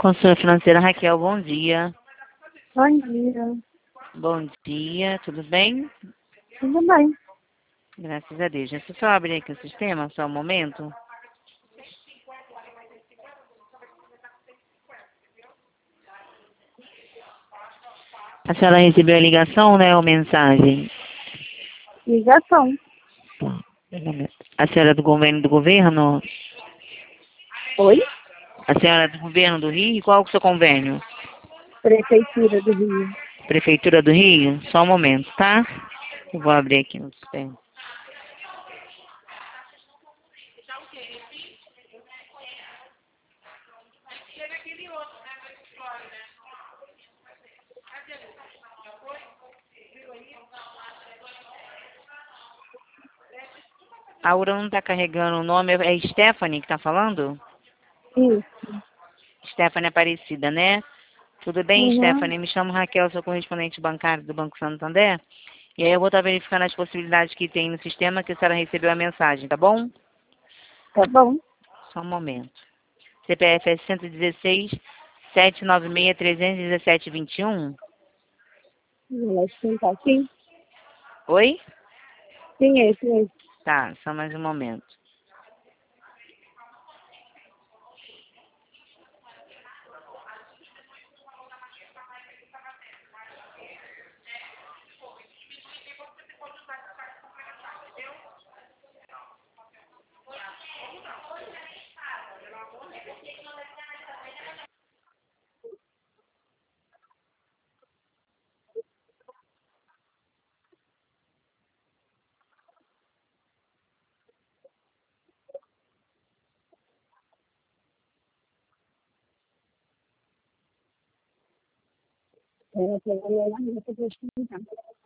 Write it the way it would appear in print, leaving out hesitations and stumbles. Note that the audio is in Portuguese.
Consultora financeira Raquel, bom dia. Bom dia. Bom dia, tudo bem? Tudo bem? Graças a Deus. Deixa eu só abrir aqui o sistema, só um momento. A senhora recebeu a ligação, né, ou mensagem? Ligação. A senhora é do governo? Oi? A senhora é do governo do Rio? Qual é o seu convênio? Prefeitura do Rio. Prefeitura do Rio? Só um momento, tá? Eu vou abrir aqui no sistema. A Aura não tá carregando o nome, é Stephanie que tá falando? Isso. Stephanie Aparecida, né? Tudo bem, Uhum. Stephanie? Me chamo Raquel, sou correspondente bancário do Banco Santander. E aí eu vou estar verificando as possibilidades que tem no sistema que a senhora recebeu a mensagem, tá bom? Tá bom. Só um momento. CPF é 116 796 317 21. Acho que tá aqui. Oi? Sim, é esse mesmo. Tá, só mais um momento. É, eu vou olhar lá, mas eu vou explicar.